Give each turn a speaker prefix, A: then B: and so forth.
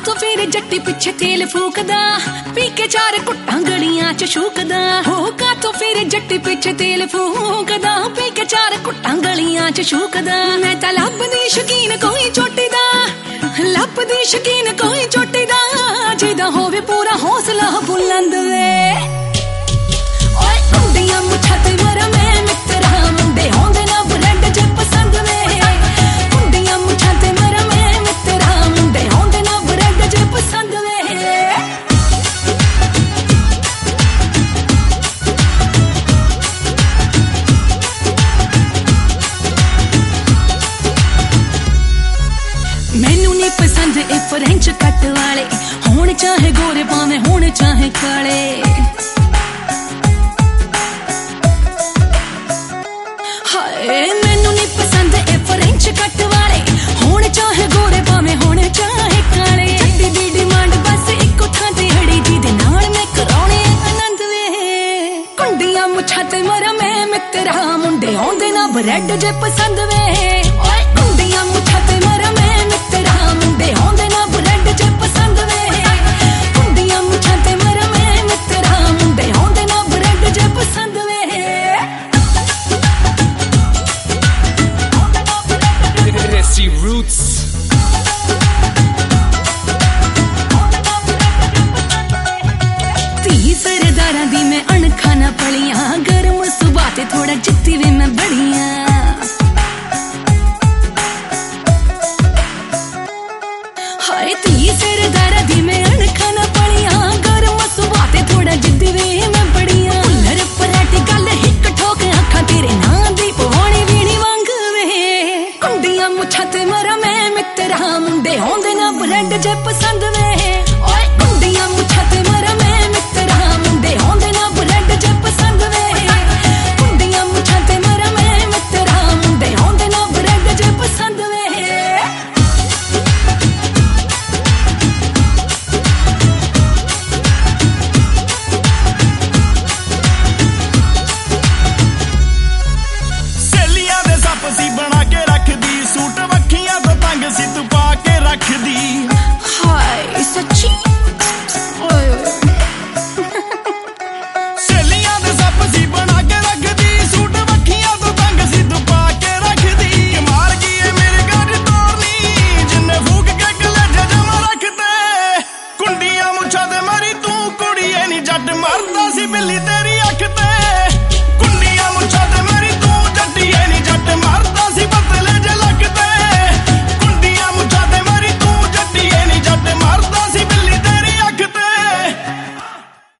A: तो फिर जट्टी पिछे तेल फूकदा, पी के चार कुट्टां गलियां च शूकदा। होगा तो फिर जट्टी पिछे तेल फूकदा, पी के चार कुट्टां गलियां च शूकदा। मैं तां लभदी शकीन कोई चोटी दा, लभदी शकीन कोई चोटी दा, जिदा होवे पूरा हौसला बुलंद वे। ओए कुंडियां मुछां ते मरा मैं मित्तरा, मुंडे होंदे ना ब्रेड जे पसंद वे। कुंडियां मुछां ते मरा मैं मित्तरा, मुंडे होंदे ना ब्रेड जे पसंद वे। मैनू नहीं पसंद ए फ्रेंच कट वाले, होने चाहे गोरे पावे होने चाहे काले। हाय मैनू नहीं पसंद ए फ्रेंच कट वाले, होने चाहे गोरे पावे होने चाहे काले। जट्टी दी डिमांड बस इको थां ते अड़ी, जिहदे नाल मैं कराउणे आनंद वे। कुंडियां मुछां ते मरा मैं मित्तरा, मुंडे आउंदे ना ब्रेड जे पसंद वे। ओए कुंडियां मुछां ते मरा मैं मित्तरा, मुंडे आउंदे ना ब्रेड जे पसंद वे। कुंडियां मुछां ते मरा मैं मित्तरा, मुंडे आउंदे ना ब्रेड जे पसंद वे।
B: Desi Roots।
A: धी सरदारां दी मैं अणखा ना पलियां, गर्म सुभा ते थोड़ा जित्ती वे मैं बड़ियां। हाय धी सरदारां दी मैं